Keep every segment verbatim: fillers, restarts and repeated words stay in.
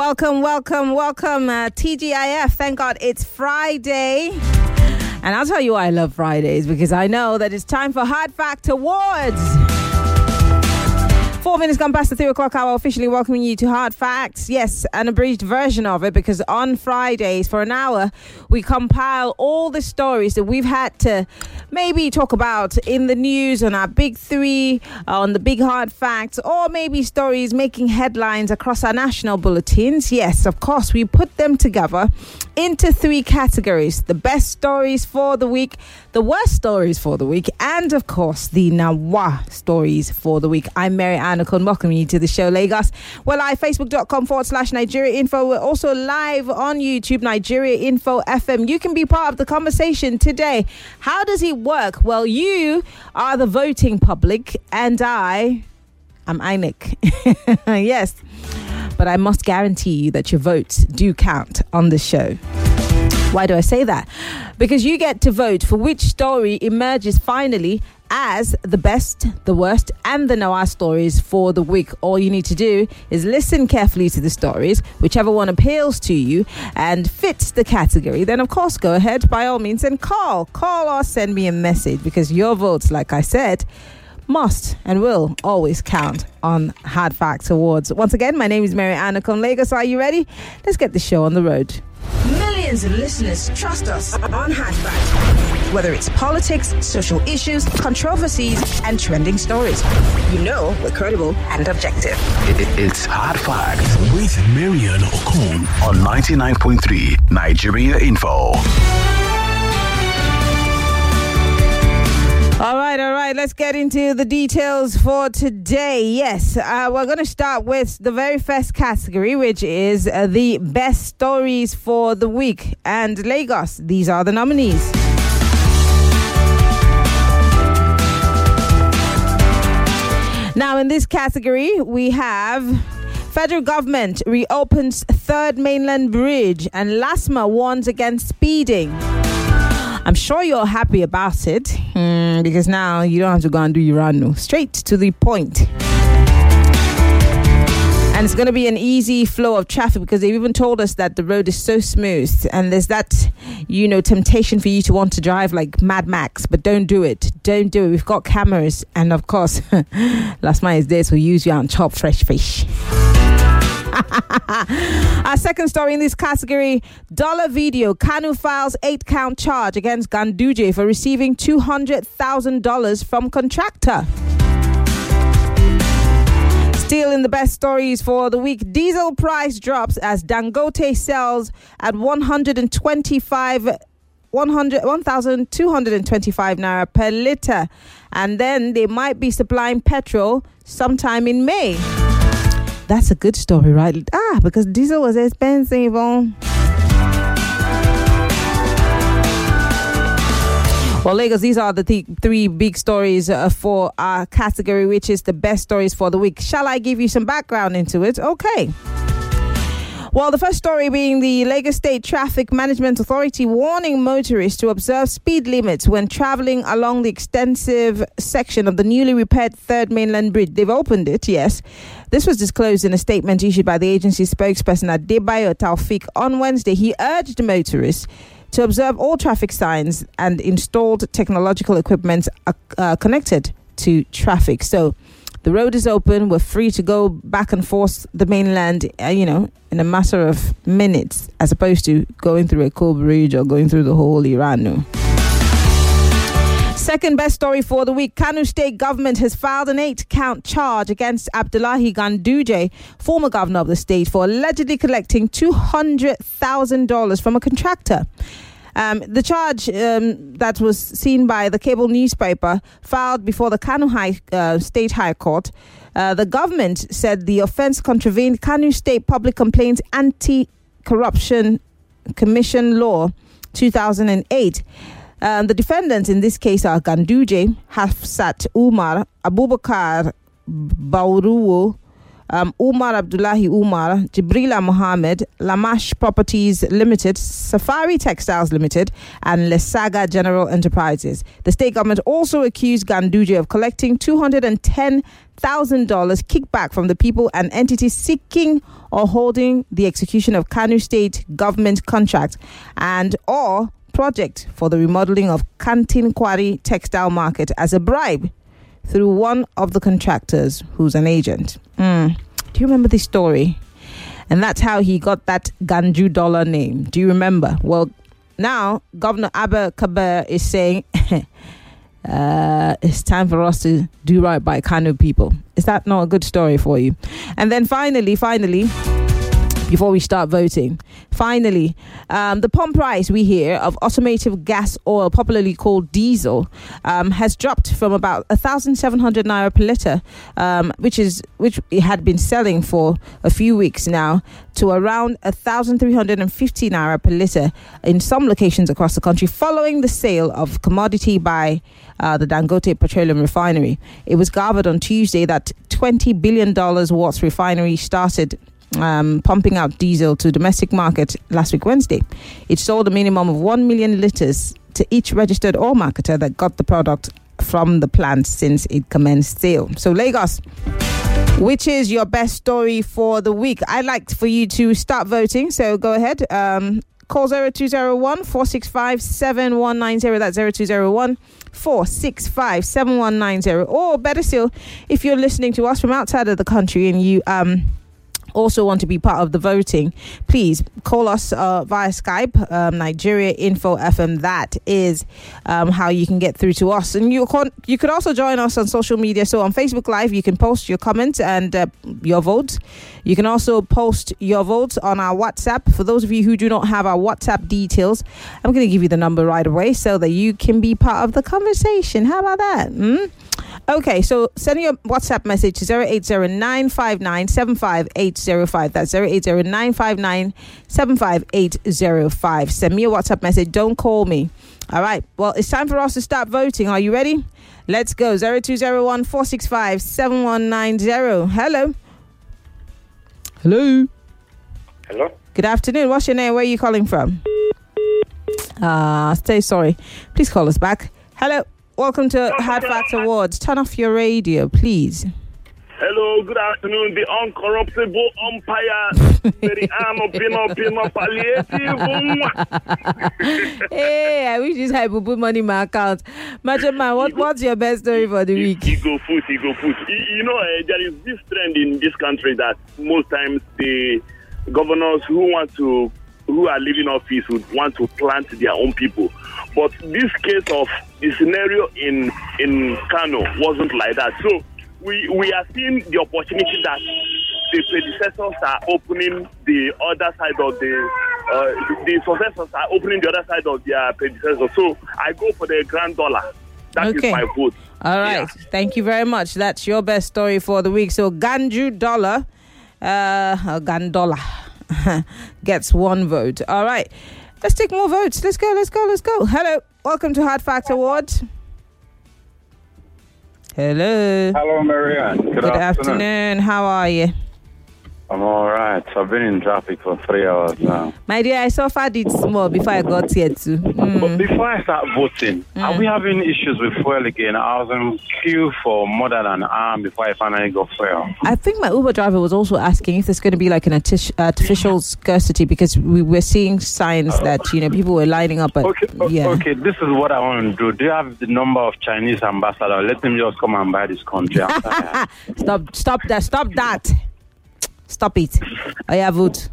Welcome, welcome, welcome, uh, T G I F. Thank God it's Friday. And I'll tell you why I love Fridays, because I know that it's time for Hard Fact Awards. Four minutes gone past the three o'clock hour, officially welcoming you to Hard Facts. Yes, an abridged version of it, because on Fridays for an hour, we compile all the stories that we've had to maybe talk about in the news on our big three, on the big hard facts, or maybe stories making headlines across our national bulletins. Yes, of course, we put them together into three categories: the best stories for the week, the worst stories for the week, and of course, the Nawa stories for the week. I'm Mary Anacon, welcoming you to the show, Lagos. We're live, facebook.com forward slash Nigeria Info. We're also live on YouTube, Nigeria Info F M. You can be part of the conversation today. How does it work? Well, you are the voting public, and I am I N E C. Yes, but I must guarantee you that your votes do count on the show. Why do I say that? Because you get to vote for which story emerges finally as the best, the worst, and the Noah stories for the week. All you need to do is listen carefully to the stories, whichever one appeals to you and fits the category. Then, of course, go ahead by all means and call. Call or send me a message, because your votes, like I said, must and will always count on Hard Facts Awards. Once again, my name is Mary Anacon, Lagos. Are you ready? Let's get the show on the road. Millions of listeners trust us on Hard Facts. Whether it's politics, social issues, controversies, and trending stories, you know we're credible and objective. It's Hard Facts with Marian Okon on ninety-nine point three Nigeria Info. All right, all right. Let's get into the details for today. Yes, uh, we're going to start with the very first category, which is uh, the best stories for the week. And Lagos, these are the nominees. Now, in this category, we have federal government reopens third mainland bridge, and LASMA warns against speeding. I'm sure you're happy about it, mm, because now you don't have to go and do Urano. Straight to the point. And it's going to be an easy flow of traffic, because they've even told us that the road is so smooth, and there's that, you know, temptation for you to want to drive like Mad Max, but don't do it. Don't do it. We've got cameras, and of course, last night is there, so use you and chop fresh fish. Our second story in this category: Dollar Video. Kanu files eight count charge against Ganduje for receiving two hundred thousand dollars from contractor. Still in the best stories for the week: diesel price drops as Dangote sells at one hundred twenty-five one thousand two hundred twenty-five naira per litre, and then they might be supplying petrol sometime in May. That's a good story, right? Ah, because diesel was expensive. Oh. Well, Lagos, these are the th- three big stories uh, for our category, which is the best stories for the week. Shall I give you some background into it? Okay. Well, the first story being the Lagos State Traffic Management Authority warning motorists to observe speed limits when traveling along the extensive section of the newly repaired Third Mainland Bridge. They've opened it, yes. This was disclosed in a statement issued by the agency's spokesperson Adebayo Taufik on Wednesday. He urged motorists to observe all traffic signs and installed technological equipment uh, uh, connected to traffic. So the road is open. We're free to go back and forth the mainland, uh, you know, in a matter of minutes, as opposed to going through a coal bridge or going through the whole Iranu. Second best story for the week: Kano State government has filed an eight-count charge against Abdullahi Ganduje, former governor of the state, for allegedly collecting two hundred thousand dollars from a contractor. Um, the charge um, that was seen by the cable newspaper filed before the Kano High, uh, State High Court, uh, the government said the offence contravened Kano State Public Complaints Anti-Corruption Commission Law two thousand eight. Um, the defendants in this case are Ganduje, Hafsat Umar, Abubakar Bauruwo, um, Umar Abdullahi Umar, Jibrila Mohammed, Lamash Properties Limited, Safari Textiles Limited, and Lesaga General Enterprises. The state government also accused Ganduje of collecting two hundred ten thousand dollars kickback from the people and entities seeking or holding the execution of Kano State government contract and or project for the remodeling of Kantin Kwari textile market as a bribe through one of the contractors who's an agent. Mm. Do you remember this story? And that's how he got that Ganju dollar name. Do you remember? Well, now Governor Abba Kabir is saying uh, it's time for us to do right by Kano people. Is that not a good story for you? And then finally, finally, before we start voting, finally, um, the pump price we hear of automotive gas oil, popularly called diesel, um, has dropped from about one thousand seven hundred naira per litre, um, which is which it had been selling for a few weeks now, to around one thousand three hundred fifty naira per litre in some locations across the country, following the sale of commodity by uh, the Dangote Petroleum Refinery. It was gathered on Tuesday that twenty billion dollars Watts refinery started Um, pumping out diesel to domestic market last week Wednesday. It sold a minimum of one million litres to each registered oil marketer that got the product from the plant since it commenced sale. So Lagos, which is your best story for the week? I'd like for you to start voting, so go ahead. Um, call zero two zero one, four six five, seven one nine zero. That's zero two zero one, four six five, seven one nine zero. Or better still, if you're listening to us from outside of the country and you um also want to be part of the voting, please call us uh, via Skype, um, Nigeria Info F M. That is um, how you can get through to us. And you, con- you could also join us on social media. So on Facebook Live, you can post your comments and uh, your votes. You can also post your votes on our WhatsApp. For those of you who do not have our WhatsApp details, I'm going to give you the number right away so that you can be part of the conversation. How about that? Mm? Okay, so send your WhatsApp message to zero eight zero nine five nine seven five eight zero five. That's zero eight zero nine five nine seven five eight zero five. Send me a WhatsApp message. Don't call me. All right. Well, it's time for us to start voting. Are you ready? Let's go. zero two zero one, four six five, seven one nine zero. Hello. Hello. Hello. Good afternoon. What's your name? Where are you calling from? Ah, uh, stay sorry. Please call us back. Hello. Welcome to Hard Facts Awards. Turn off your radio, please. Hello, good afternoon. The uncorruptible umpire. Hey, I wish this hype would put money in my account. Macho Man, what, what's your best story for the week? You go food, you go food. You know, uh, there is this trend in this country that most times the governors who want to, who are leaving office would want to plant their own people. But this case of the scenario in in Kano wasn't like that. So we we are seeing the opportunity that the predecessors are opening the other side of the uh, the successors are opening the other side of their predecessors. So I go for the grand dollar. That okay. is my vote. All right. Yeah. Thank you very much. That's your best story for the week. So Ganju dollar, uh, Gandola gets one vote. All right. Let's take more votes. Let's go, let's go, let's go. Hello. Welcome to Hard Facts Awards. Hello. Hello, Marianne. Good, Good afternoon. afternoon. How are you? I'm all right. I've been in traffic for three hours now. My dear, I suffered it small before I got here too. Mm. But before I start voting, mm. are we having issues with fuel again? I was in queue for more than an hour before I finally got fuel. I think my Uber driver was also asking if there's going to be like an artific- artificial scarcity, because we were seeing signs uh, that, you know, people were lining up. At, okay, yeah. okay, this is what I want to do. Do you have the number of Chinese ambassadors? Let them just come and buy this country. stop, stop that, stop that. Stop it. I have vote.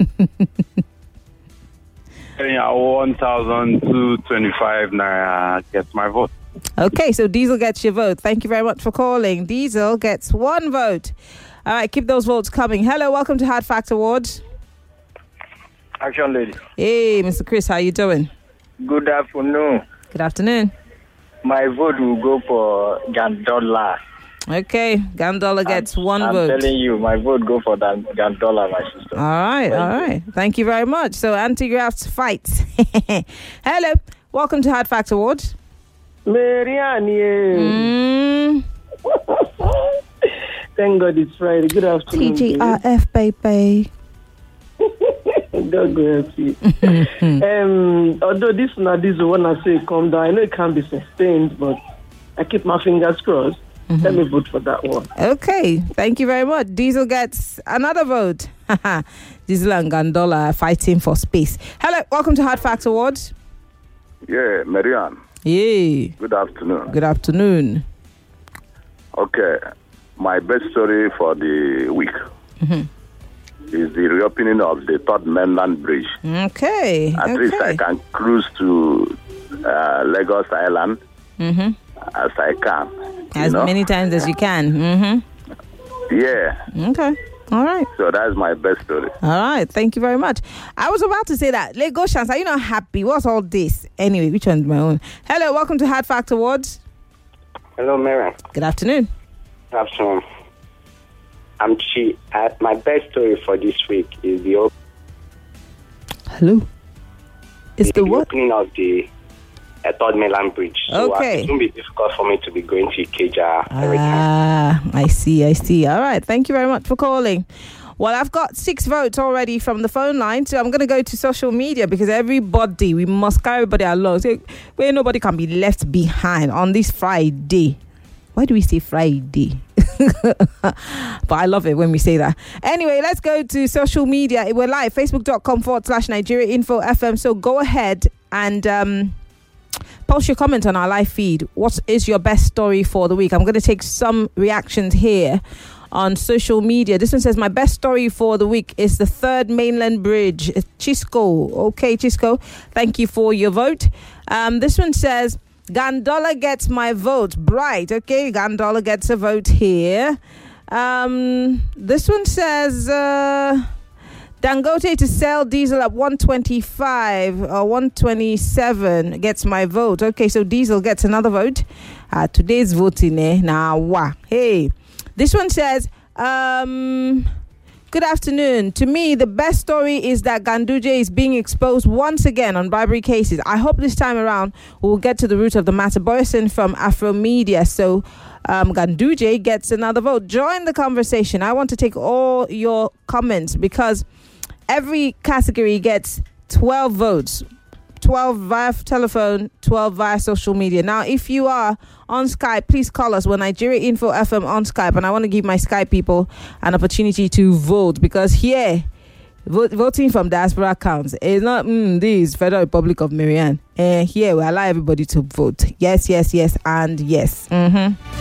one thousand two hundred twenty-five naira gets my vote. Okay, so Diesel gets your vote. Thank you very much for calling. Diesel gets one vote. All right, keep those votes coming. Hello, welcome to Hard Facts Awards. Action lady. Hey, Mister Chris, how you doing? Good afternoon. Good afternoon. My vote will go for Gandola. Okay, Gandola gets I'm, one I'm vote. I'm telling you, my vote go for that Gandola, my sister. All right, Thank all you. right. Thank you very much. So, anti-grafts fights. Hello, welcome to Hard Facts Awards. Marianne. Mm. Thank God it's Friday. Good afternoon. T G R F, baby. God go help you. um, although this now this one I say calm down. I know it can't be sustained, but I keep my fingers crossed. Mm-hmm. Let me vote for that one. Okay, thank you very much. Diesel gets another vote. Diesel and Gandola are fighting for space. Hello, welcome to Hard Facts Awards. Yeah, Marianne. Yeah. Good afternoon. Good afternoon. Okay, my best story for the week mm-hmm. is the reopening of the Third Mainland Bridge. Okay. At okay. least I can cruise to uh, Lagos Island mm-hmm. as I can. As you know? many times as you can. Mm-hmm. Yeah. Okay. All right. So that's my best story. All right. Thank you very much. I was about to say that. Lagosians, are you not happy? What's all this? Anyway, which one's my own? Hello. Welcome to Hard Fact Awards. Hello, Mary. Good afternoon. Good afternoon. I'm Chi. Uh, my best story for this week is the, op- Hello. Is the, the what? opening of the uh, Third Mainland Bridge. So Okay. uh, it won't be difficult for me to be going to Ikeja every time. Ah, I see, I see. All right. Thank you very much for calling. Well, I've got six votes already from the phone line, so I'm going to go to social media because everybody, we must carry everybody along. So where nobody can be left behind on this Friday. Why do we say Friday? But I love it when we say that. Anyway, let's go to social media. We're live, facebook.com forward slash Nigeria Info F M. So go ahead and um, post your comment on our live feed. What is your best story for the week? I'm going to take some reactions here on social media. This one says, my best story for the week is the Third Mainland Bridge. Chisco. Okay, Chisco. Thank you for your vote. Um, this one says, Gandola gets my vote. Bright. Okay, Gandola gets a vote here. Um, this one says, uh, Dangote to sell diesel at one twenty-five or one twenty-seven gets my vote. Okay, so diesel gets another vote. Uh, today's voting, eh? Now, wah. Hey. This one says, um, good afternoon. To me, the best story is that Ganduje is being exposed once again on bribery cases. I hope this time around we'll get to the root of the matter. Boyson from Afro Media. So um, Ganduje gets another vote. Join the conversation. I want to take all your comments because every category gets twelve votes. twelve via telephone, twelve via social media. Now, if you are on Skype, please call us. We're Nigeria Info F M on Skype, and I want to give my Skype people an opportunity to vote because here, vote, voting from diaspora counts. It's not mm, this Federal Republic of Marianne. And uh, here, we allow everybody to vote. Yes, yes, yes, and yes. Mm-hmm.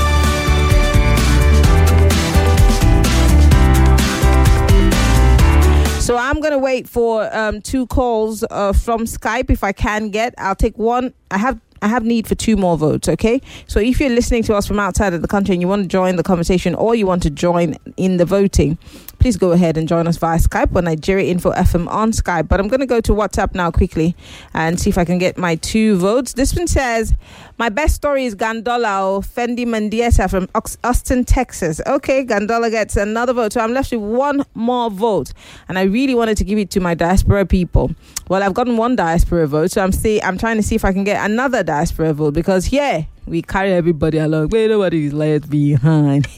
So I'm going to wait for um, two calls uh, from Skype if I can get. I'll take one. I have I have need for two more votes, okay? So if you're listening to us from outside of the country and you want to join the conversation or you want to join in the voting, please go ahead and join us via Skype or Nigeria Info F M on Skype. But I'm going to go to WhatsApp now quickly and see if I can get my two votes. This one says, my best story is Gandola or Fendi Mendieta from Austin, Texas. Okay, Gandola gets another vote. So I'm left with one more vote. And I really wanted to give it to my diaspora people. Well, I've gotten one diaspora vote. So I'm see, I'm trying to see if I can get another diaspora vote because, yeah, we carry everybody along. Wait, nobody is left behind.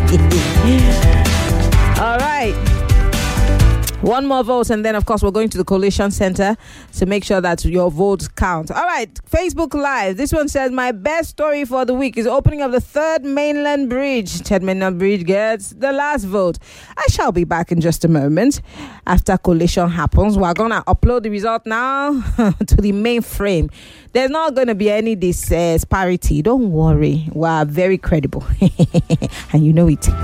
All right. One more vote, and then, of course, we're going to the Coalition Center to make sure that your votes count. All right, Facebook Live. This one says, my best story for the week is opening of the Third Mainland Bridge. Third Mainland Bridge gets the last vote. I shall be back in just a moment. After Coalition happens, we're going to upload the result now to the mainframe. There's not going to be any disparity. Don't worry. We're very credible. And you know it.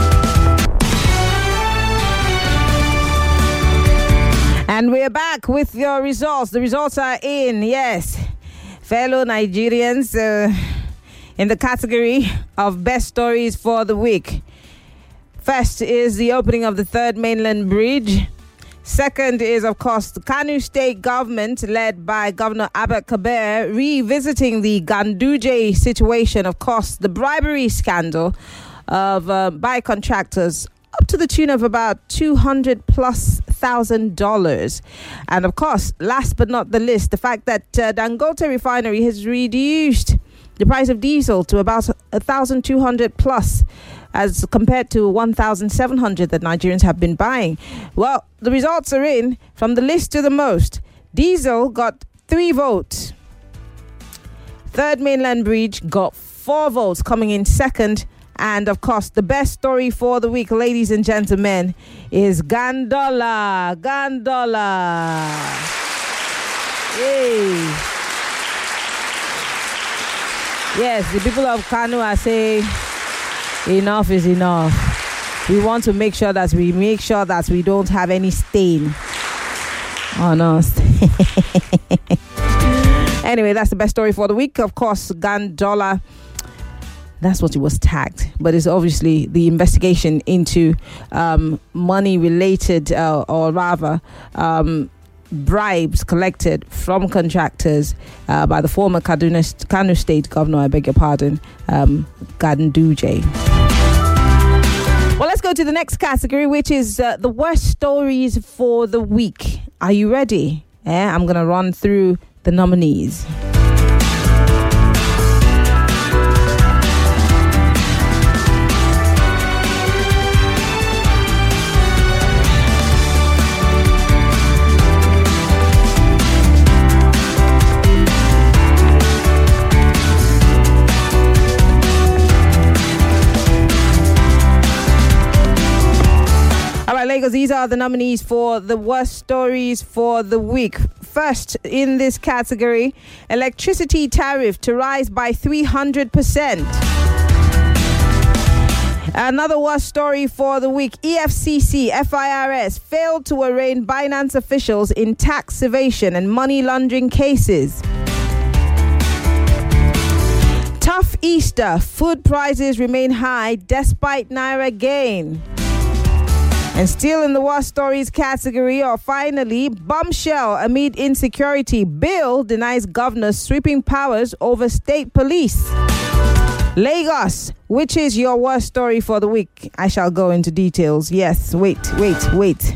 And we're back with your results. The results are in, yes. Fellow Nigerians, uh, in the category of best stories for the week. First is the opening of the Third Mainland Bridge. Second is, of course, the Kano State government, led by Governor Abba Kabir, revisiting the Ganduje situation. Of course, the bribery scandal of uh, by contractors up to the tune of about two hundred plus thousand dollars. And of course, last but not the least, the fact that uh, Dangote Refinery has reduced the price of diesel to about one thousand two hundred plus as compared to one thousand seven hundred that Nigerians have been buying. Well, the results are in from the least to the most. Diesel got three votes. Third Mainland Bridge got four votes, coming in second. And of course, the best story for the week, ladies and gentlemen, is Gandola. Gandola. Yay. Yes, the people of Kano are saying enough is enough. We want to make sure that we make sure that we don't have any stain on us. Anyway, that's the best story for the week. Of course, Gandola. That's what it was tagged, but it's obviously the investigation into um, money-related, uh, or rather, um, bribes collected from contractors uh, by the former Kaduna, Kano State Governor, I beg your pardon, um, Ganduje. Well, let's go to the next category, which is uh, the worst stories for the week. Are you ready? Yeah, I'm going to run through the nominees. Lagos, these are the nominees for the worst stories for the week. First in this category, electricity tariff to rise by three hundred percent. Another worst story for the week, E F C C, F I R S failed to arraign Binance officials in tax evasion and money laundering cases. Tough Easter, food prices remain high despite Naira gain. And still in the worst stories category, or finally, bombshell amid insecurity. Bill denies governor sweeping powers over state police. Lagos, which is your worst story for the week? I shall go into details. Yes, wait, wait, wait.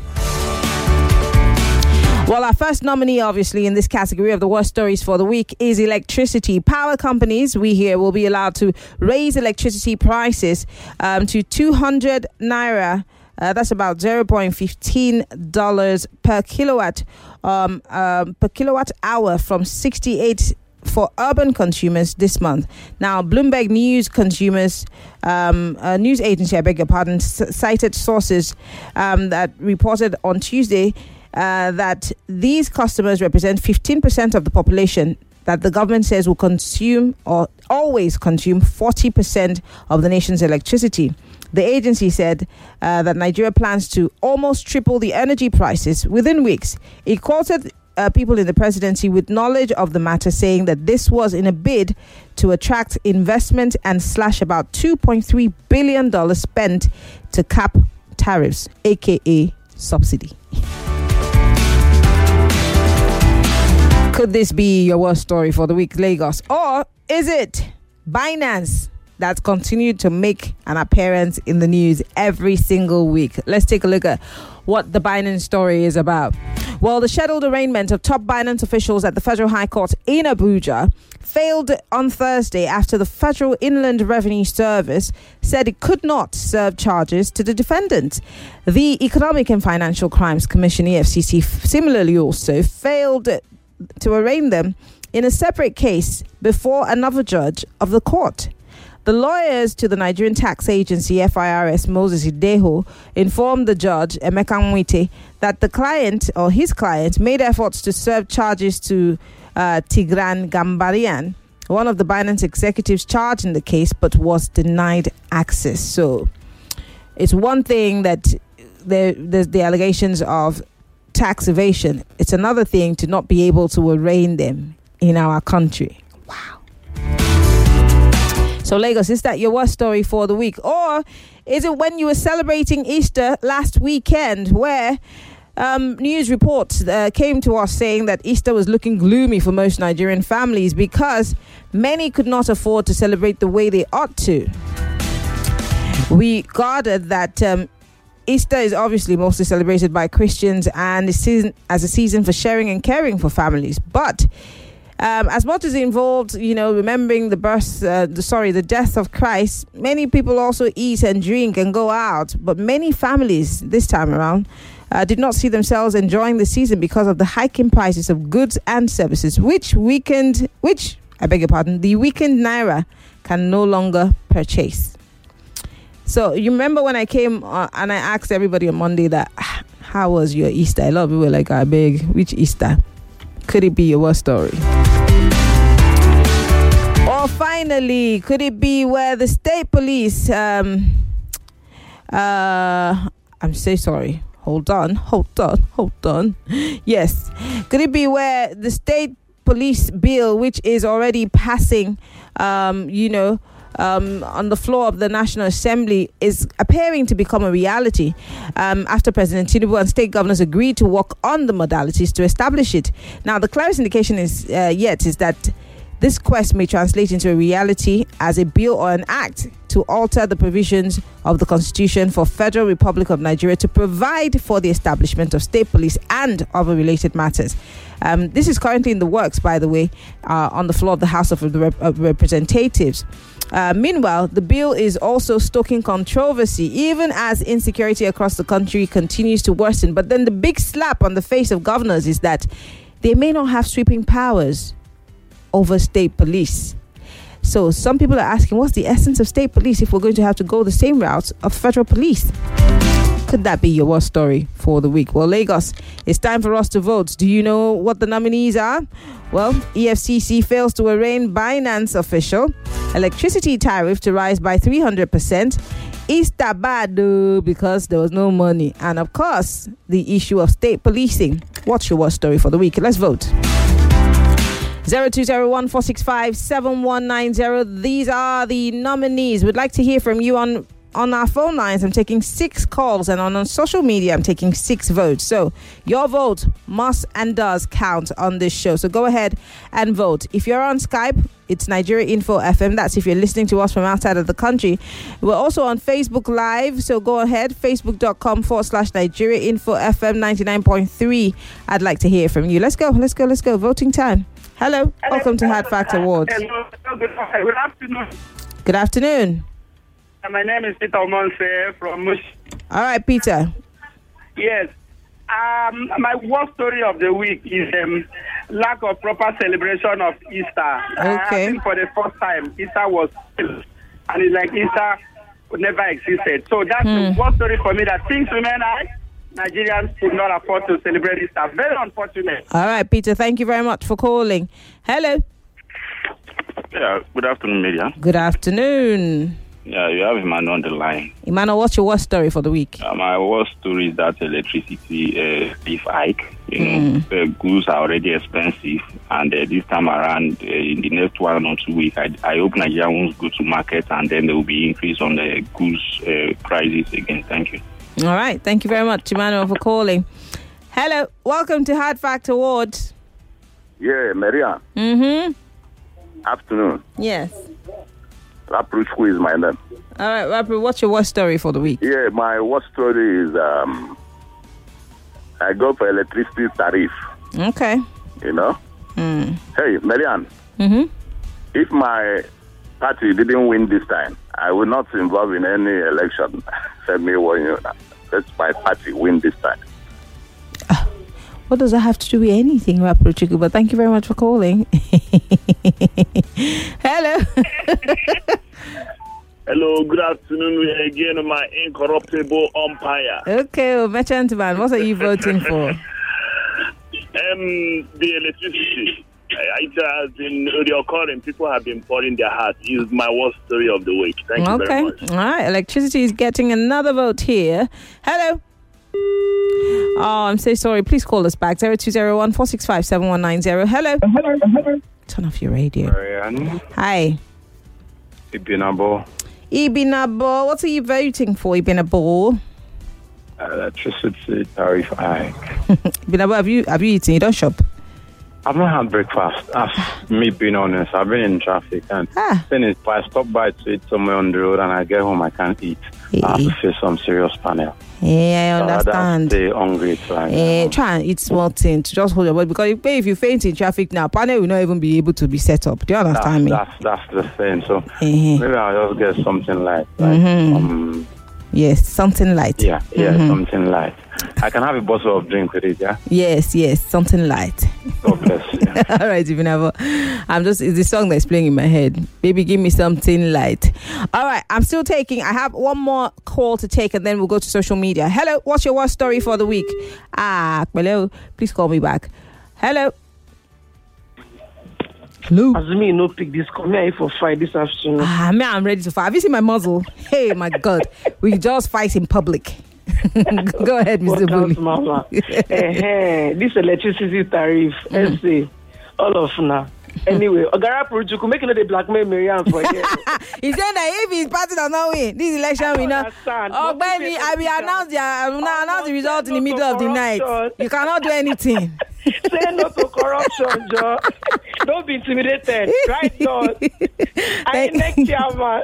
Well, our first nominee, obviously, in this category of the worst stories for the week is electricity. Power companies, we hear, will be allowed to raise electricity prices um, to two hundred naira. Uh, that's about zero point one five dollars per kilowatt um, um, per kilowatt hour from sixty-eight for urban consumers this month. Now, Bloomberg News consumers, um, a news agency, I beg your pardon, c- cited sources um, that reported on Tuesday uh, that these customers represent fifteen percent of the population that the government says will consume or always consume forty percent of the nation's electricity. The agency said uh, that Nigeria plans to almost triple the energy prices within weeks. It quoted uh, people in the presidency with knowledge of the matter, saying that this was in a bid to attract investment and slash about two point three billion dollars spent to cap tariffs, aka subsidy. Could this be your worst story for the week, Lagos? Or is it Binance that's continued to make an appearance in the news every single week? Let's take a look at what the Binance story is about. Well, the scheduled arraignment of top Binance officials at the Federal High Court in Abuja failed on Thursday after the Federal Inland Revenue Service said it could not serve charges to the defendants. The Economic and Financial Crimes Commission, E F C C, similarly also failed to arraign them in a separate case before another judge of the court. The lawyers to the Nigerian Tax Agency, F I R S, Moses Ideho, informed the judge, Emeka Nwite, that the client or his client made efforts to serve charges to uh, Tigran Gambarian, one of the Binance executives charged in the case, but was denied access. So it's one thing that there, there's the allegations of tax evasion. It's another thing to not be able to arraign them in our country. Wow. So Lagos, is that your worst story for the week? Or is it when you were celebrating Easter last weekend, where um, news reports uh, came to us saying that Easter was looking gloomy for most Nigerian families because many could not afford to celebrate the way they ought to? We gathered that um, Easter is obviously mostly celebrated by Christians and is season, as a season for sharing and caring for families. But Um, as much as involved, you know, remembering the birth, uh, the, sorry, the death of Christ, many people also eat and drink and go out. But many families this time around uh, did not see themselves enjoying the season because of the hiking prices of goods and services, which weakened, which, I beg your pardon, the weakened Naira can no longer purchase. So you remember when I came uh, and I asked everybody on Monday that, how was your Easter? A lot of people were like, I beg, which Easter? Could it be your worst story? Or finally, could it be where the state police, um, uh, I'm so sorry. Hold on, hold on, hold on. Yes. Could it be where the state police bill, which is already passing, um, you know, Um, on the floor of the National Assembly, is appearing to become a reality um, after President Tinubu and state governors agreed to work on the modalities to establish it. Now, the clearest indication is uh, yet is that this quest may translate into a reality as a bill or an act to alter the provisions of the Constitution for Federal Republic of Nigeria to provide for the establishment of state police and other related matters. Um, this is currently in the works, by the way, uh, on the floor of the House of the Rep- of Representatives. Uh, meanwhile, the bill is also stoking controversy, even as insecurity across the country continues to worsen. But then the big slap on the face of governors is that they may not have sweeping powers over state police. So some people are asking, what's the essence of state police if we're going to have to go the same route of federal police? Could that be your worst story for the week? Well, Lagos, it's time for us to vote. Do you know what the nominees are? Well, E F C C fails to arraign Binance official. Electricity tariff to rise by three hundred percent. Easter bad because there was no money. And of course, the issue of state policing. What's your worst story for the week? Let's vote. zero two zero one four six five seven one nine zero. These are the nominees. We'd like to hear from you on on our phone lines. I'm taking six calls, and on, on social media I'm taking six votes. So your vote must and does count on this show. So go ahead and vote. If you're on Skype, it's Nigeria Info F M. That's if you're listening to us from outside of the country. We're also on Facebook Live, so go ahead, facebook.com forward slash Nigeria Info F M ninety-nine point three. I'd like to hear from you. Let's go, let's go, let's go. Voting time. Hello, Hello. Welcome to Hard Fact Awards. Hello, good, good afternoon. Good afternoon. My name is Peter Omonse from Mush. All right, Peter. Yes. Um, my worst story of the week is um, lack of proper celebration of Easter. Okay. Uh, I think for the first time, Easter was, and it's like Easter never existed. So that's hmm. the worst story for me, that things remain high. Nigerians could not afford to celebrate Easter. Very unfortunate. All right, Peter, thank you very much for calling. Hello. Yeah, good afternoon, Media. Good afternoon. Yeah, you have Emmanuel on the line. Emmanuel, what's your worst story for the week? Uh, my worst story is that electricity uh, beef hike. You know, mm. the goods are already expensive, and uh, this time around, uh, in the next one or two weeks, I, I hope Nigerians go to market, and then there will be increase on the goods uh, prices again. Thank you. All right, thank you very much, Emmanuel, for calling. Hello, welcome to Hard Fact Awards. Yeah, Maria. Mm-hmm. Afternoon. Yes. Rapruchku is my name. All right, Rapru, what's your worst story for the week? Yeah, my worst story is um, I go for electricity tariff. Okay. You know? Mm. Hey, Marianne. Mm-hmm. If my party didn't win this time, I will not involve in any election. Let me warn you. Let my party win this time. Uh, what does that have to do with anything, Rapruchku? But thank you very much for calling. Hello. Hello, good afternoon. We're again my incorruptible umpire. Okay, well, merchant man, what are you voting for? Um, the electricity. It has been reoccurring. People have been pouring their hearts. Is my worst story of the week. Thank you okay. very much. All right, electricity is getting another vote here. Hello. Oh, I'm so sorry. Please call us back. zero two zero one four six five seven one nine zero. Hello. Hello. Hello. Turn off your radio. Marianne. Hi. Ibinabo. Ibinabo. What are you voting for, Ibinabo? Electricity tariff hike. Ibinabo, have you have you eaten? You don't shop? I've not had breakfast. I've, me being honest, I've been in traffic, and ah. then if I stop by to eat somewhere on the road and I get home, I can't eat. Hey. I have to face some serious panel. Yeah, I understand. Stay hungry. Try, eh, try and eat small things. Just hold your body, because if, if you faint in traffic now, panel will not even be able to be set up. Do you understand that's, me? That's that's the thing. So uh-huh. maybe I'll just get something like, like mm-hmm. um, yes, something light. Yeah, yeah, mm-hmm. something light. I can have a bottle of drink with it, yeah? Yes, yes, something light. God bless you. All right, if you never, I'm just, it's the song that's playing in my head. Baby, give me something light. All right, I'm still taking, I have one more call to take and then we'll go to social media. Hello, what's your worst story for the week? Ah, hello, please call me back. Hello. Hello. As me, no pick this. Come here for fight this afternoon. Ah, man, I'm ready to fight. Have you seen my muzzle? Hey, my God. We just fight in public. Go ahead, Mister Bully. Mama. uh-huh. This electricity tariff, mm. let's say, all of now. Anyway, Ogara Puruchuku making it a blackmail Marianne for you. He's saying that if his party does not win this election, we know. Oh, Benny, I will announce the I will now announce the result in the middle of the night. You cannot do anything. Say no to corruption, Joe. Don't be intimidated. Right, John? I next year, man.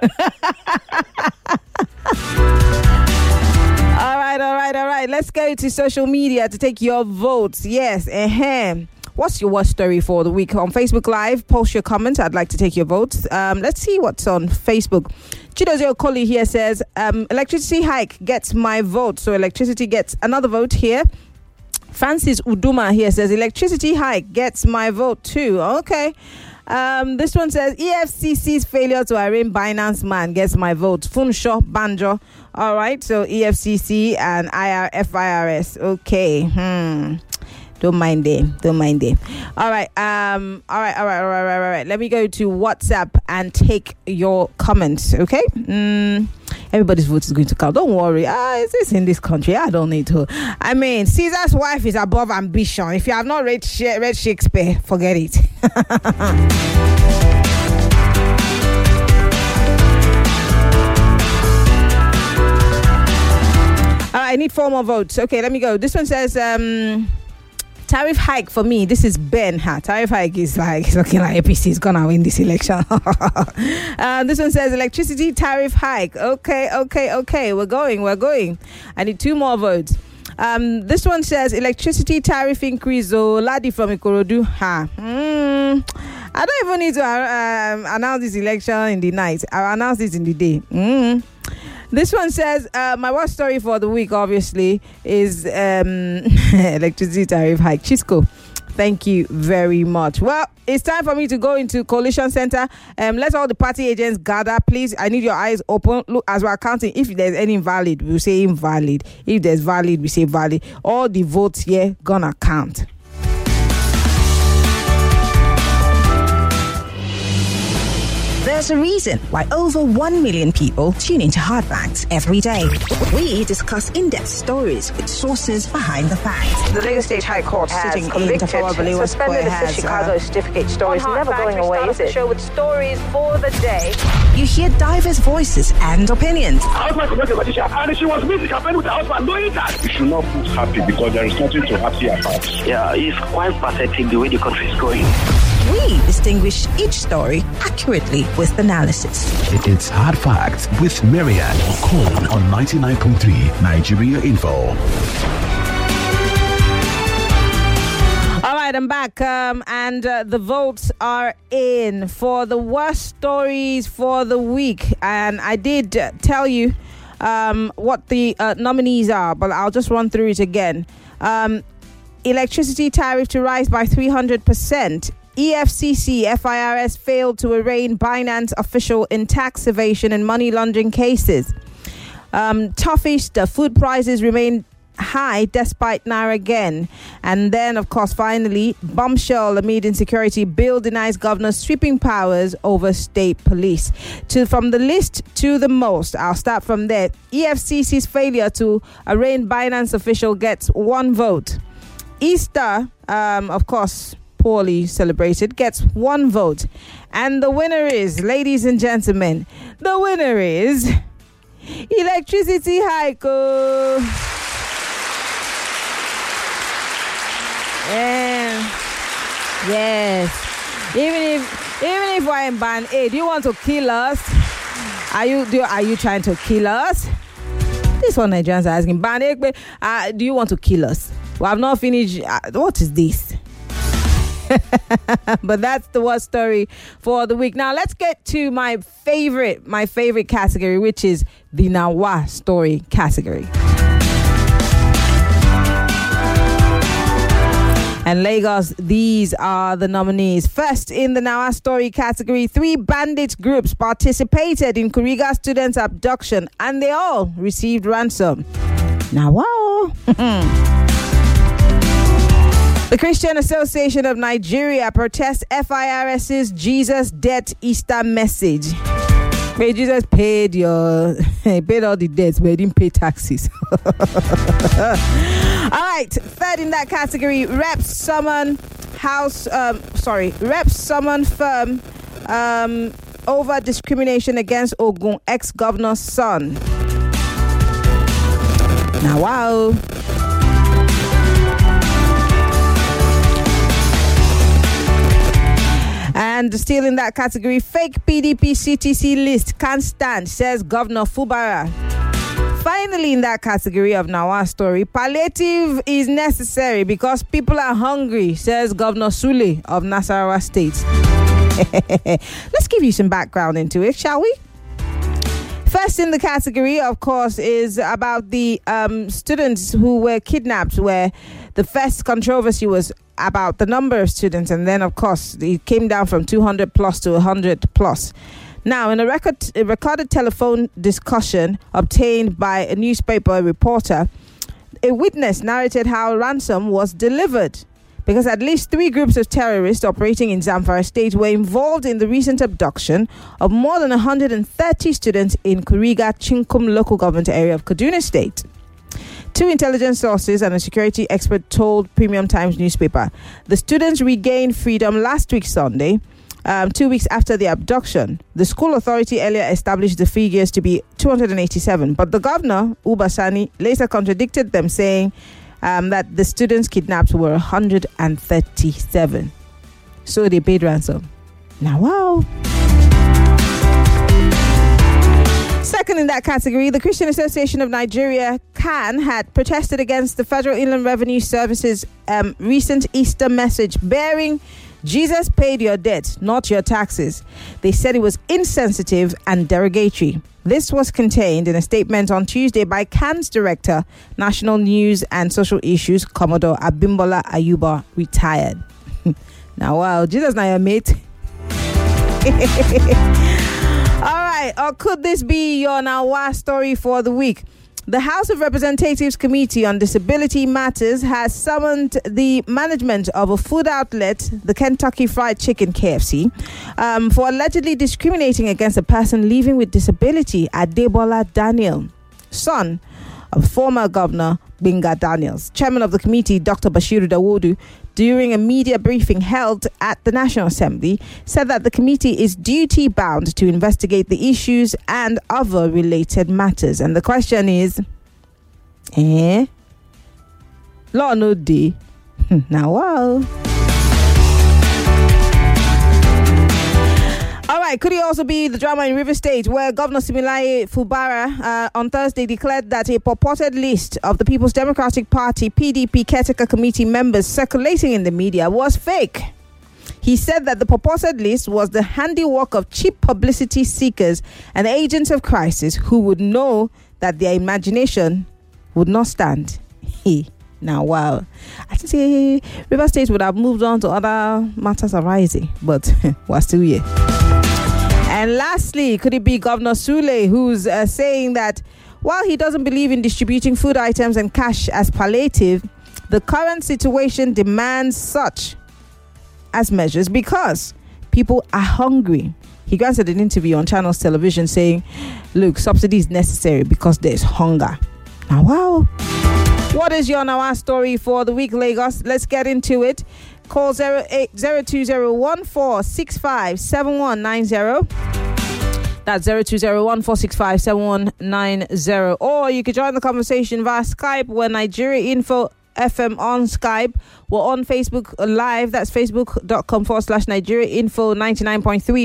All right, all right, all right. Let's go to social media to take your votes. Yes, ahem. What's your worst story for the week? On Facebook Live, post your comments. I'd like to take your votes. Um, let's see what's on Facebook. Chidozie Okoli here says, um, electricity hike gets my vote. So electricity gets another vote here. Francis Uduma here says, electricity hike gets my vote too. Okay. Um, this one says, E F C C's failure to arraign Binance man gets my vote. Funsho Banjo. All right. So E F C C and I R F I R S. Okay. Hmm. Don't mind them. Don't mind them. All right. Um. All right. All right. All right. All right. All right. Let me go to WhatsApp and take your comments. Okay. Mm, everybody's vote is going to count. Don't worry. Ah, is this in this country? I don't need to. I mean, Caesar's wife is above ambition. If you have not read read Shakespeare, forget it. All right. I need four more votes. Okay. Let me go. This one says, um. Tariff hike for me. This is Ben. Ha. Tariff hike is like it's looking like A P C is gonna win this election. uh, this one says electricity tariff hike. Okay, okay, okay. We're going. We're going. I need two more votes. Um, this one says electricity tariff increase. Oh, Ladi from Ikorodu. Ha. Mm, I don't even need to uh, um, announce this election in the night. I'll announce this in the day. Mm. This one says, uh, my worst story for the week, obviously, is um, electricity tariff hike. Chisco, thank you very much. Well, it's time for me to go into Coalition Center. Um, let all the party agents gather. Please, I need your eyes open. Look, as we're counting, if there's any invalid, we'll say invalid. If there's valid, we say valid. All the votes here gonna count. There's a reason why over one million people tune into Hard Facts every day. We discuss in-depth stories with sources behind the facts. The Lagos State High Court sitting in Tafawa Balewa Square has Chicago uh, certificate stories never going away, is it? Show with stories for the day. You hear diverse voices and opinions. Husband was a magician, and she was meeting her friend with her husband, knowing that. You should not feel happy because there is nothing to happy about. Yeah, it's quite pathetic the way the country is going. We distinguish each story accurately with analysis. It's Hard Facts with Marianne Okon on ninety-nine point three Nigeria Info. All right, I'm back, um, and uh, the votes are in for the worst stories for the week. And I did uh, tell you um, what the uh, nominees are, but I'll just run through it again. Um, electricity tariff to rise by three hundred percent. E F C C, F I R S failed to arraign Binance official in tax evasion and money laundering cases. Um, toughest, the food prices remain high despite Naira again. And then, of course, finally, bombshell amid insecurity. Bill denies governor sweeping powers over state police. To From the list to the most, I'll start from there. E F C C's failure to arraign Binance official gets one vote. Easter, um, of course, poorly celebrated, gets one vote. And the winner is, ladies and gentlemen, the winner is electricity hike. Yeah. Yes. Even if even if we're in band A, do you want to kill us? Are you do are you trying to kill us? This one Nigerians are asking, Banegbe, uh, do you want to kill us? Well, I've not finished. Uh, what is this? But that's the worst story for the week. Now let's get to my favorite, my favorite category, which is the Nawa story category. And Lagos, these are the nominees. First, in the Nawa story category, three bandit groups participated in Kuriga students' abduction and they all received ransom. Nawa. The Christian Association of Nigeria protests F I R S's Jesus Debt Easter message. Hey, Jesus paid your, he paid all the debts, but he didn't pay taxes. All right, third in that category, reps summon house, um, sorry, reps summon firm um, over discrimination against Ogun ex-governor's son. Now, wow. And still in that category, fake P D P C T C list can't stand, says Governor Fubara. Finally, in that category of Nawa story, palliative is necessary because people are hungry, says Governor Sule of Nasarawa State. Let's give you some background into it, shall we? First in the category, of course, is about the um, students who were kidnapped, where the first controversy was about the number of students, and then, of course, it came down from two hundred plus to one hundred plus. Now, in a, record, a recorded telephone discussion obtained by a newspaper reporter, a witness narrated how ransom was delivered because at least three groups of terrorists operating in Zamfara State were involved in the recent abduction of more than one hundred thirty students in Kuriga Chinkum local government area of Kaduna State. Two intelligence sources and a security expert told Premium Times newspaper the students regained freedom last week Sunday, um, two weeks after the abduction. The school authority earlier established the figures to be two hundred eighty-seven, but the governor, Uba Sani, later contradicted them, saying um, that the students kidnapped were one hundred thirty-seven. So they paid ransom. Now, wow. Second in that category, the Christian Association of Nigeria, C A N, had protested against the Federal Inland Revenue Service's um, recent Easter message bearing Jesus paid your debt, not your taxes. They said it was insensitive and derogatory. This was contained in a statement on Tuesday by C A N's Director, National News and Social Issues, Commodore Abimbola Ayuba, retired. Now, wow, Jesus now your mate. All right, or could this be your Nawa story for the week? The House of Representatives Committee on Disability Matters has summoned the management of a food outlet, the Kentucky Fried Chicken K F C, um, for allegedly discriminating against a person living with disability, Adebola Daniel, son of former Governor Binga Daniels. Chairman of the committee, Doctor Bashiru Dawodu, during a media briefing held at the National Assembly, said that the committee is duty-bound to investigate the issues and other related matters. And the question is, eh? Law no day. Now, wow. All right, could it also be the drama in River State, where Governor Similaye Fubara uh, on Thursday declared that a purported list of the People's Democratic Party P D P caretaker committee members circulating in the media was fake? He said that the purported list was the handiwork of cheap publicity seekers and agents of crisis who would know that their imagination would not stand. He Now, wow. I think say River State would have moved on to other matters arising, but we're still here. And lastly, could it be Governor Sule, who's uh, saying that while he doesn't believe in distributing food items and cash as palliative, the current situation demands such as measures because people are hungry. He granted an interview on Channels Television saying, look, subsidy is necessary because there's hunger. Now, wow. What is your Nawa story for the week, Lagos? Let's get into it. Call zero eight zero two zero one four six five seven one nine zero. That's zero two zero one four six five seven one nine zero. Or you could join the conversation via Skype. We're Nigeria Info F M on Skype. We're on Facebook Live. That's facebook.com forward slash Nigeria Info ninety-nine point three.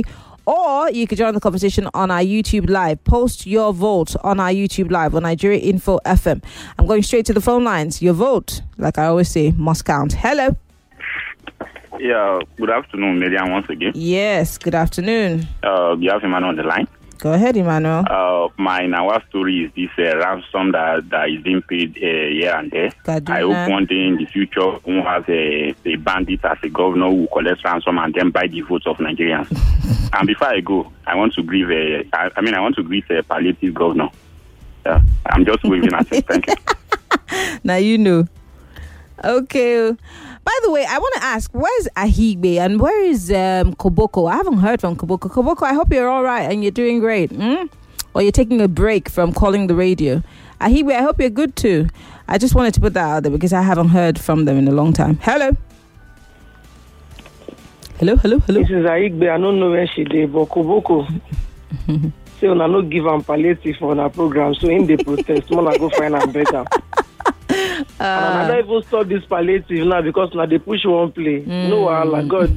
Or you could join the conversation on our YouTube Live. Post your vote on our YouTube Live on Nigeria Info F M. I'm going straight to the phone lines. Your vote, like I always say, must count. Hello. Yeah, good afternoon, Miriam, once again. Yes, good afternoon. Uh, you have Emmanuel on the line. Go ahead, Emmanuel. Uh, my Nawa story is this uh, ransom that, that is being paid uh, here and there. Kaduna. I hope one day in the future, who has a, a bandit as a governor who collects ransom and then buy the votes of Nigerians. And before I go, I want to grieve. Uh, I, I mean, I want to greet a palliative governor. Yeah, I'm just waving at him. Thank you. Now you know. Okay. By the way, I want to ask, where's Ahigbe and where is um, Koboko? I haven't heard from Koboko. Koboko, I hope you're all right and you're doing great. Mm? Or you're taking a break from calling the radio. Ahigbe, I hope you're good too. I just wanted to put that out there because I haven't heard from them in a long time. Hello. Hello, hello, hello. This is Ahigbe. I don't know where she did, but Koboko. Say, I no give am palliative for our program, so in the protest, I go find am better. Uh, and I don't even stop this palliative now because now they push one play. Mm. No, Allah, God.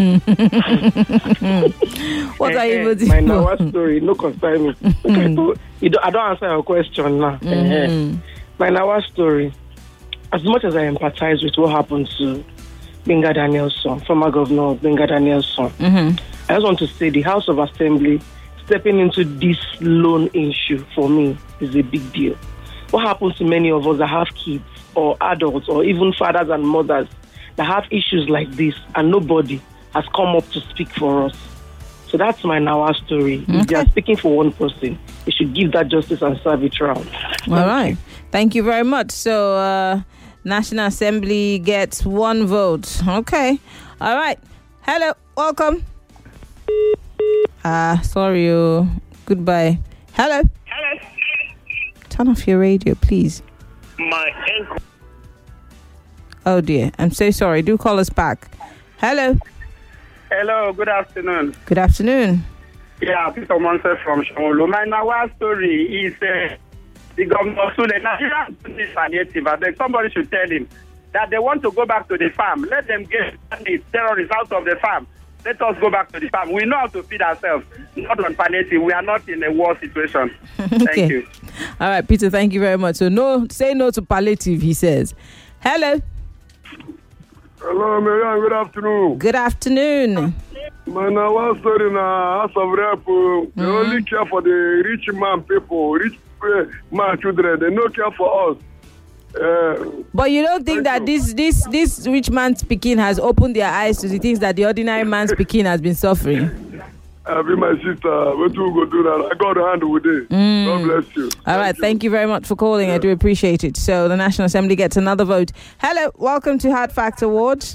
What are you doing? My Nawa story, no concern me. Okay, so you don't, I don't answer your question now. Mm. My Nawa story, as much as I empathize with what happened to Gbenga Danielson, former governor Gbenga Danielson, mm-hmm. I just want to say the House of Assembly stepping into this loan issue for me is a big deal. What happens to many of us that have kids or adults or even fathers and mothers that have issues like this and nobody has come up to speak for us? So that's my Nawa story. Okay. If they are speaking for one person, they should give that justice and serve it round. All right. Thank you very much. So uh, National Assembly gets one vote. Okay. All right. Hello. Welcome. Ah, uh, sorry. Oh. Goodbye. Hello. Hello. Turn off your radio, please. My ankle. Oh dear, I'm so sorry. Do call us back. Hello. Hello, good afternoon. Good afternoon. Yeah, Peter Monse from Shomolu. My Nawa story is uh, the governor Sule. Nigerian is palliative. I think somebody should tell him that they want to go back to the farm. Let them get the terrorists out of the farm. Let us go back to the farm. We know how to feed ourselves, not on palliative. We are not in a war situation. Thank okay. you. All right, Peter, thank you very much. So, no, say no to palliative, he says. Hello. Hello, Marian. Good afternoon. Good afternoon. My Nawa story in the House of Rep. They mm. only care for the rich man people, rich man children. They don't care for us. Uh, but you don't think that this this this rich man speaking has opened their eyes to the things that the ordinary man speaking has been suffering? I'll be my sister. What do we go do that? I got a hand with it. Mm. God bless you. All thank right. you. Thank you very much for calling. Yeah. I do appreciate it. So the National Assembly gets another vote. Hello. Welcome to Hard Facts Awards.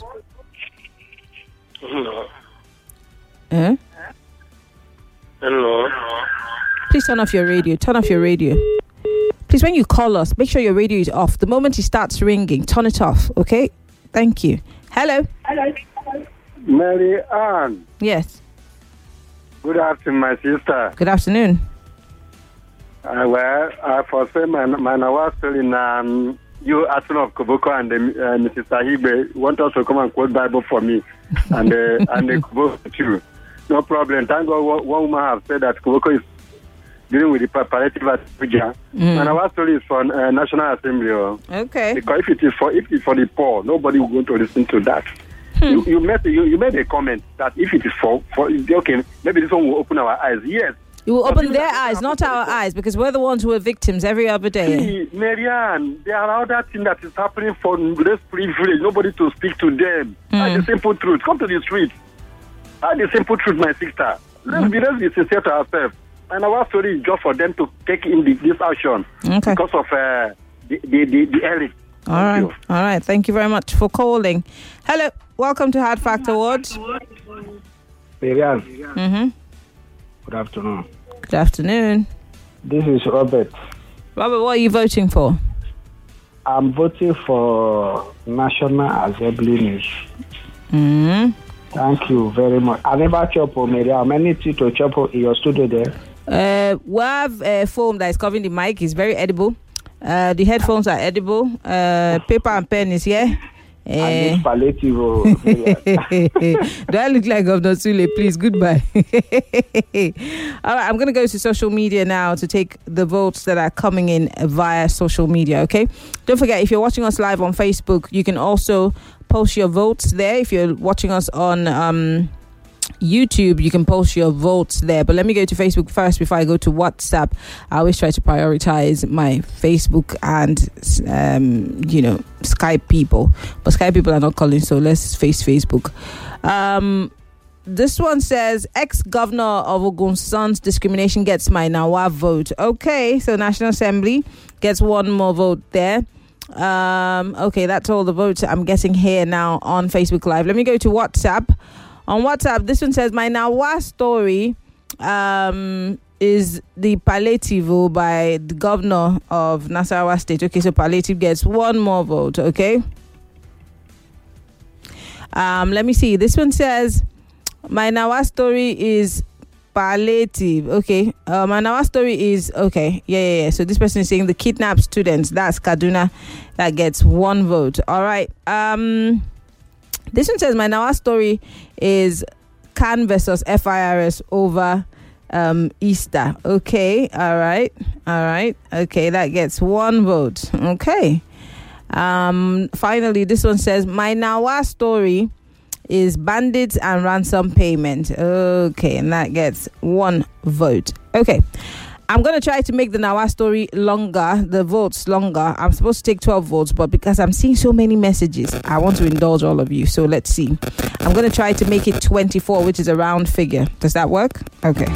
Hello. Uh? Hello. Please turn off your radio. Turn off your radio. Please, when you call us, make sure your radio is off. The moment it starts ringing, turn it off, okay? Thank you. Hello. Hello. Mary Ann. Yes. Good afternoon, my sister. Good afternoon. Uh, well, I foresee my, my Nawa story in um, you, Asun of Koboko and uh, Missus Ahigbe, want us to come and quote Bible for me and uh, and the Koboko too. No problem. Thank God one, one woman have said that Koboko is dealing with the palliative at Abuja. Mm. And our story is for uh, National Assembly. Okay. Because if it is for if it's for the poor, nobody will going to listen to that. Hmm. You, you made you, you made a comment that if it is for for okay, maybe this one will open our eyes. Yes. It will open their eyes, not our eyes, because we're the ones who are victims every other day. See, Marianne, there are other things that is happening for less privilege. Nobody to speak to them. Mm. That's the simple truth. Come to the street. That's the simple truth, my sister. Let's mm. be let's be sincere to ourselves. And our story is just for them to take in the, this action okay. because of uh, the, the, the, the elite. All right. You. All right. Thank you very much for calling. Hello. Welcome to Hard Fact Awards. Marianne. Mm-hmm. Good afternoon. Good afternoon. This is Robert. Robert, what are you voting for? I'm voting for National Assembly News. Mm-hmm. Thank you very much. I never chop on Marianne. How many tea to chop in your studio there? Uh, we have a foam that is covering the mic. It's very edible. Uh, the headphones are edible. Uh, paper and pen is here. I need palliative. Oh, do I look like Governor Sule? Please, goodbye. All right, I'm going to go to social media now to take the votes that are coming in via social media, okay? Don't forget, if you're watching us live on Facebook, you can also post your votes there. If you're watching us on um, YouTube, you can post your votes there. But let me go to Facebook first before I go to WhatsApp. I always try to prioritize my Facebook and, um, you know, Skype people. But Skype people are not calling, so let's face Facebook. Um, this one says, ex-governor of Ogun's son's discrimination gets my Nawa vote. Okay, so National Assembly gets one more vote there. Um, okay, that's all the votes I'm getting here now on Facebook Live. Let me go to WhatsApp. On WhatsApp, this one says, my Nawa story um, is the palliative by the governor of Nasarawa State. Okay, so palliative gets one more vote, okay? Um, let me see. This one says, my Nawa story is palliative. Okay. Uh, my Nawa story is, okay. Yeah, yeah, yeah. So this person is saying the kidnapped students. That's Kaduna. That gets one vote. All right. Um... This one says, my Nawa story is Khan versus F I R S over um, Easter. Okay, all right, all right. Okay, that gets one vote. Okay. Um, finally, this one says, my Nawa story is bandits and ransom payment. Okay, and that gets one vote. Okay. I'm going to try to make the Nawa story longer, the votes longer. I'm supposed to take twelve votes, but because I'm seeing so many messages, I want to indulge all of you. So let's see. I'm going to try to make it twenty-four, which is a round figure. Does that work? Okay.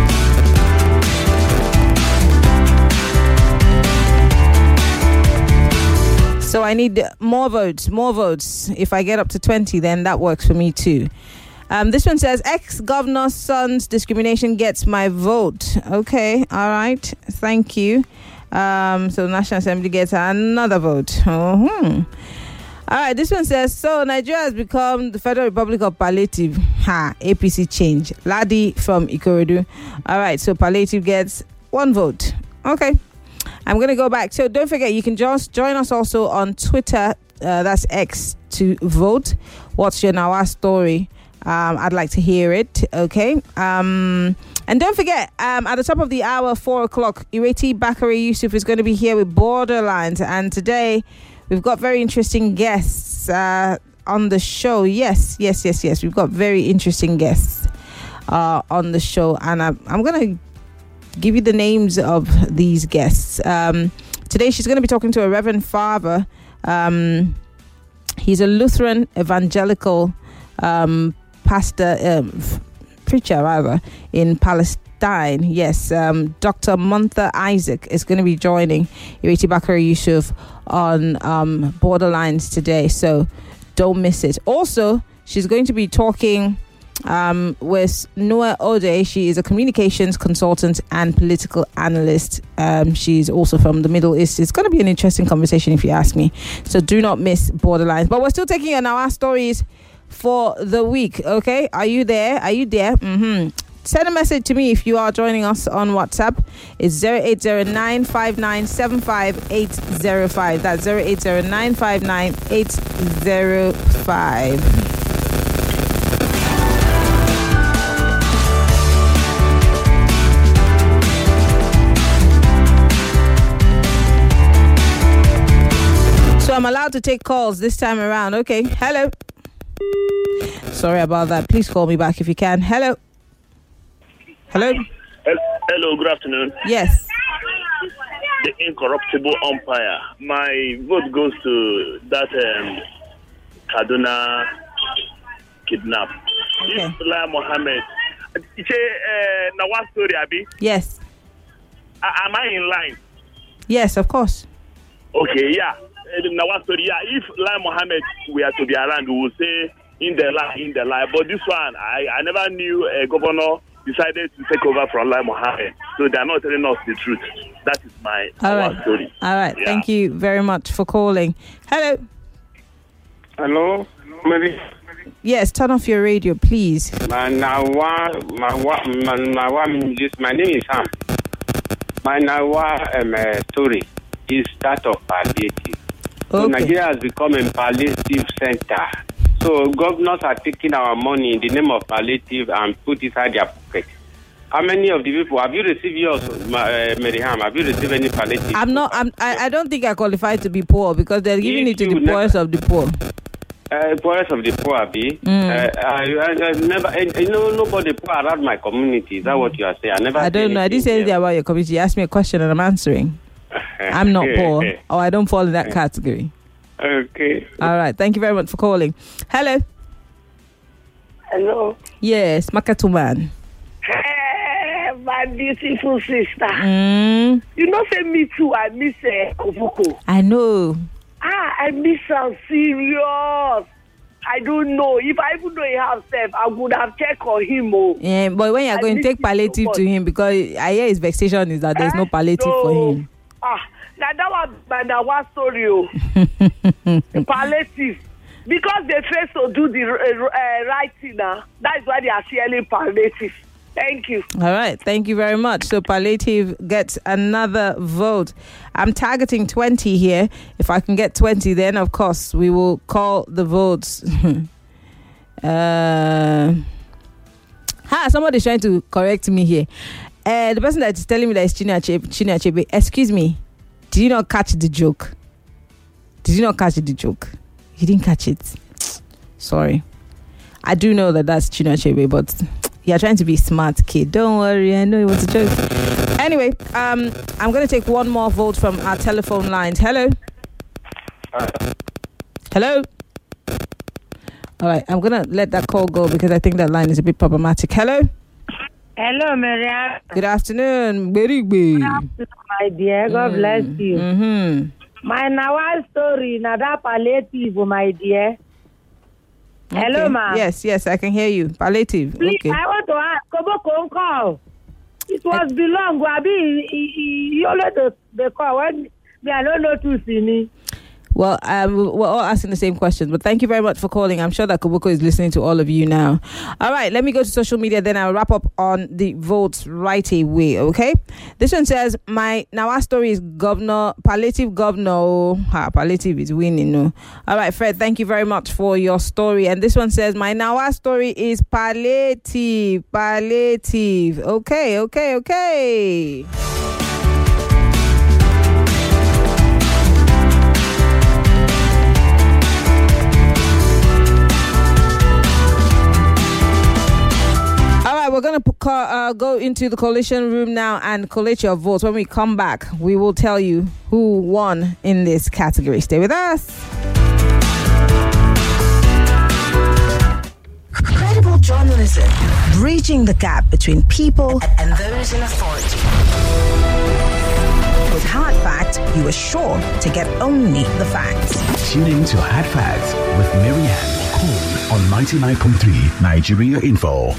So I need more votes, more votes. If I get up to twenty, then that works for me too. Um, this one says, ex-governor's son's discrimination gets my vote. Okay, all right. Thank you. Um, so the National Assembly gets another vote. Uh-huh. All right, this one says, so Nigeria has become the Federal Republic of Palliative. Ha, A P C change. Ladi from Ikorodu. All right, so Palliative gets one vote. Okay, I'm going to go back. So don't forget, you can just join us also on Twitter. Uh, that's X to vote. What's your Nawa story? Um, I'd like to hear it, okay? Um, and don't forget, um, at the top of the hour, four o'clock, Ireti Bakari Yusuf is going to be here with Borderlands. And today, we've got very interesting guests uh, on the show. Yes, yes, yes, yes. We've got very interesting guests uh, on the show. And I'm, I'm going to give you the names of these guests. Um, today, she's going to be talking to a Reverend Father. Um, he's a Lutheran evangelical um pastor, um, preacher rather, in Palestine. Yes, um, Doctor Muntha Isaac is going to be joining Ireti Bakari Yusuf on um, Borderlines today, so don't miss it. Also, she's going to be talking um, with Noah Ode. She is a communications consultant and political analyst. Um, she's also from the Middle East. It's going to be an interesting conversation if you ask me, so do not miss Borderlines. But we're still taking on our stories for the week, okay? Are you there? Are you there? Mm-hmm. Send a message to me if you are joining us on WhatsApp. It's zero eight zero nine five nine seven five eight zero five. That's zero eight zero nine five nine eight zero five. So I'm allowed to take calls this time around. Okay, hello. Sorry about that. Please call me back if you can. Hello. Hello. Hello, good afternoon. Yes. The incorruptible umpire. My vote goes to that um, Kaduna kidnap. Okay. If Lai Mohammed. It's a Nawa story, Abi. Yes. Uh, am I in line? Yes, of course. Okay, yeah. Uh, Nawa story, yeah. If Lai Mohammed were to be around, we would say in the line, in the line. But this one, I, I never knew a governor decided to take over from Lai Mohammed. So they are not telling us the truth. That is my All right. story. All right. Yeah. Thank you very much for calling. Hello. Hello, Mary. Yes, turn off your radio, please. My Nawa, my, my, my, my name is Sam. My Nawa um, uh, story is that of palliative. So Okay. Nigeria has become a palliative center. So governors are taking our money in the name of palliative and put it inside their pocket. How many of the people have you received yours, Ma- uh, Maryam? Have you received any palliative? I'm not. I'm. I, I don't think I qualify to be poor because they're giving If it to you the never- poorest of the poor. Uh, poorest of the poor, Abi. Mm. Uh, I, I, I never, I, I know nobody poor around my community. Is that what you are saying? I never. I don't know. I didn't say anything about your community. You asked me a question and I'm answering. I'm not poor, or I don't fall in that category. Okay. All right. Thank you very much for calling. Hello. Hello. Yes, Makatuman. Hey, my beautiful sister. Mm. You know, say me too. I miss uh, Kofuko. I know. Ah, I miss her serious. I don't know. If I even know he have self, I would have checked on him. Oh. Yeah, but when you're I going to miss take him palliative so to him, because I hear his vexation is that there's no palliative for him. Ah, now that was my now one story. Oh. Palliative. Because they fail to do the uh, uh, right thing now. That is why they are selling palliative. Thank you. All right. Thank you very much. So palliative gets another vote. I'm targeting twenty here. If I can get twenty, then of course we will call the votes. uh, ha, somebody's trying to correct me here. Uh, the person that is telling me that is Chinya Achebe, Chinya Achebe, excuse me, did you not catch the joke? Did you not catch the joke? You didn't catch it. Sorry. I do know that that's Chinya Achebe, but you're trying to be smart, kid. Don't worry, I know it was a joke. Anyway, um, I'm going to take one more vote from our telephone lines. Hello? Hello? All right, I'm going to let that call go because I think that line is a bit problematic. Hello? Hello, Maria. Good afternoon. Very good. Good afternoon, my dear. God Mm. bless you. Mm-hmm. My Nawal story, now that palliative, my dear. Hello, Okay. ma'am. Yes, yes, I can hear you. Palliative. Please, Okay. I want to ask, Koboko call. It was belong, Wabi, you only the, the call when me, I don't know to see me. Well, um, we're all asking the same question, but thank you very much for calling. I'm sure that Koboko is listening to all of you now. All right, let me go to social media, then I'll wrap up on the votes right away, okay? This one says, my now our story is governor, palliative governor. Oh, ha, palliative is winning, no. All right, Fred, thank you very much for your story. And this one says, my now our story is palliative, palliative. Okay, okay, okay. We're going to uh, go into the coalition room now and collate your votes. When we come back, we will tell you who won in this category. Stay with us. Credible journalism, bridging the gap between people and those in authority. With Hard Facts, you are sure to get only the facts. Tune in to Hard Facts with Marianne Okon on ninety-nine point three Nigeria Info.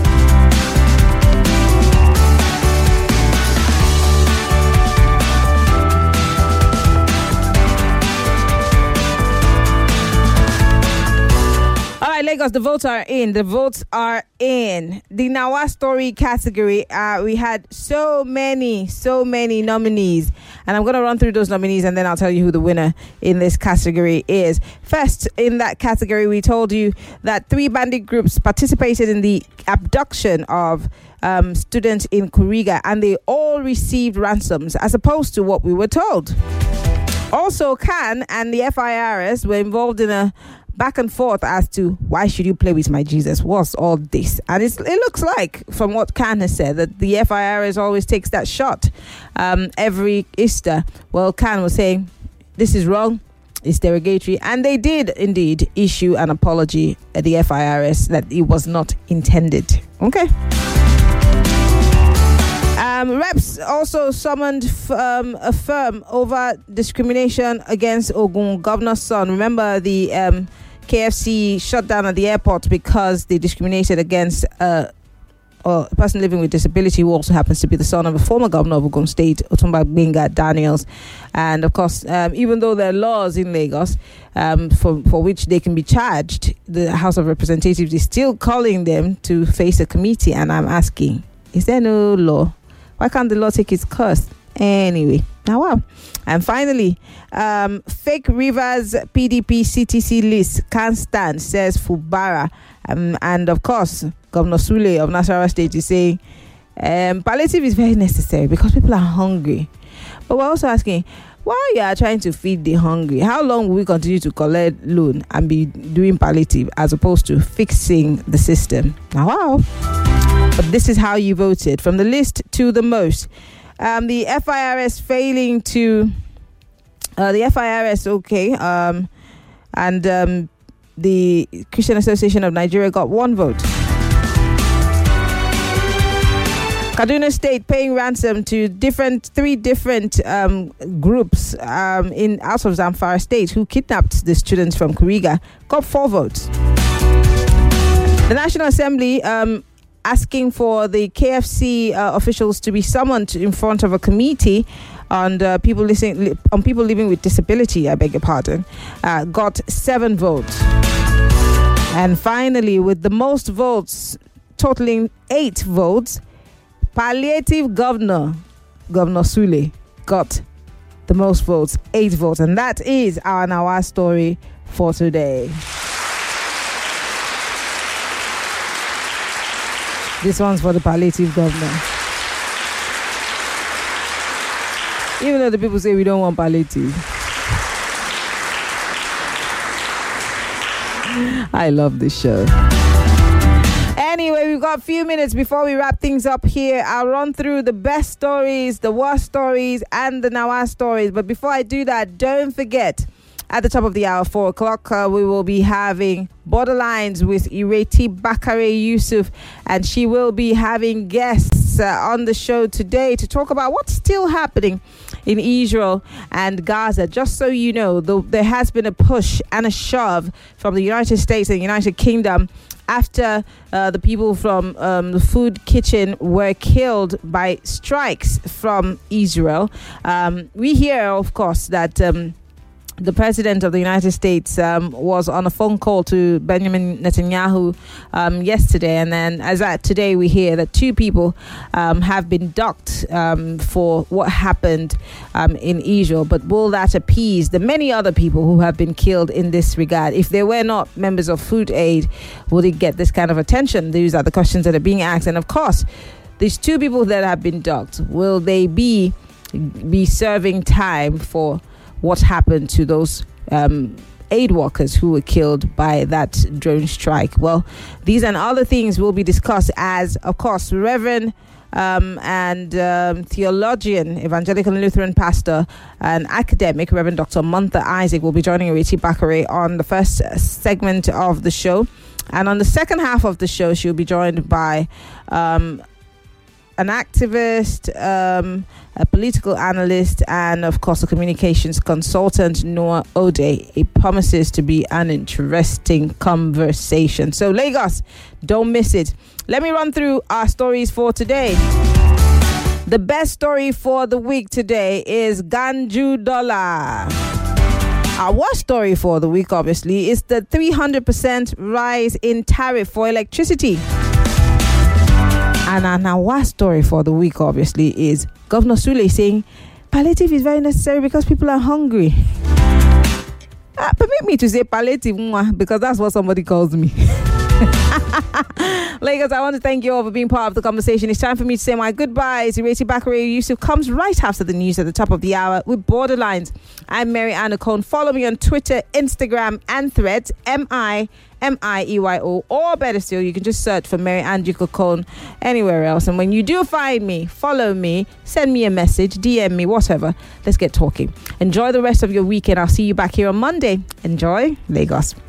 Lagos, the votes are in. The votes are in. The Nawa Story category, uh, we had so many, so many nominees. And I'm going to run through those nominees and then I'll tell you who the winner in this category is. First, in that category, we told you that three bandit groups participated in the abduction of um, students in Kuriga and they all received ransoms as opposed to what we were told. Also, C A N and the F I R S were involved in a back and forth as to why should you play with my Jesus? What's all this? And it's, it looks like, from what C A N has said, that the F I R S always takes that shot um, every Easter. Well, C A N was saying, this is wrong, it's derogatory. And they did indeed issue an apology at the F I R S that it was not intended. Okay. Um, reps also summoned f- um, a firm over discrimination against Ogun governor's son. Remember the um, K F C shut down at the airport because they discriminated against uh, a person living with disability who also happens to be the son of a former governor of Ogun State, Otumba Gbenga Daniels. And of course, um, even though there are laws in Lagos um, for, for which they can be charged, the House of Representatives is still calling them to face a committee. And I'm asking, is there no law? Why can't the law take its course? Anyway, Now, wow. And finally, um, fake Rivers P D P C T C list can't stand, says Fubara. Um, and of course, Governor Sule of Nasarawa State is saying um, palliative is very necessary because people are hungry. But we're also asking, while you are trying to feed the hungry, how long will we continue to collect loan and be doing palliative as opposed to fixing the system? Now, wow. But this is how you voted. From the list to the most. Um, the F I R S failing to... Uh, the F I R S, okay. Um, and um, the Christian Association of Nigeria got one vote. Kaduna State paying ransom to different three different um, groups um, in out of Zamfara State who kidnapped the students from Kuriga got four votes. The National Assembly um, asking for the K F C uh, officials to be summoned in front of a committee on uh, people listening on people living with disability. I beg your pardon. Uh, got seven votes. And finally, with the most votes, totaling eight votes. Palliative Governor, Governor Sule, got the most votes, eight votes. And that is our Nawa story for today. This one's for the palliative governor. Even though the people say we don't want palliative. I love this show. Anyway, we've got a few minutes before we wrap things up here. I'll run through the best stories, the worst stories, and the Nawa stories. But before I do that, don't forget, at the top of the hour, four o'clock, uh, we will be having Borderlines with Ireti Bakare Yusuf. And she will be having guests uh, on the show today to talk about what's still happening in Israel and Gaza. Just so you know, the, there has been a push and a shove from the United States and the United Kingdom after uh, the people from um, the food kitchen were killed by strikes from Israel. Um, we hear, of course, that um, the president of the United States um, was on a phone call to Benjamin Netanyahu um, yesterday. And then as at today, we hear that two people um, have been docked um, for what happened um, in Israel. But will that appease the many other people who have been killed in this regard? If they were not members of Food Aid, would it get this kind of attention? These are the questions that are being asked. And of course, these two people that have been docked, will they be be serving time for what happened to those um, aid workers who were killed by that drone strike? Well, these and other things will be discussed as, of course, Reverend um, and um, theologian, evangelical Lutheran pastor and academic, Reverend Doctor Mantha Isaac, will be joining Ireti Bakare on the first segment of the show. And on the second half of the show, she'll be joined by um, an activist, um, a political analyst, and of course a communications consultant, Noah Ode. It promises to be an interesting conversation. So Lagos, don't miss it. Let me run through our stories for today. The best story for the week today is Ganju Dollar. Our worst story for the week, obviously, is the three hundred percent rise in tariff for electricity. And our Nawa story for the week, obviously, is Governor Sule saying palliative is very necessary because people are hungry. Uh, permit me to say palliative because that's what somebody calls me. Lagos, I want to thank you all for being part of the conversation. It's time for me to say my goodbyes. Ireti Bakare Yusuf comes right after the news at the top of the hour with Borderlines. I'm Mary Ann Okon. Follow me on Twitter, Instagram, and Threads. M I M I E Y O. Or better still, you can just search for Mary Ann Okon anywhere else. And when you do find me, follow me, send me a message, D M me, whatever. Let's get talking. Enjoy the rest of your weekend. I'll see you back here on Monday. Enjoy Lagos.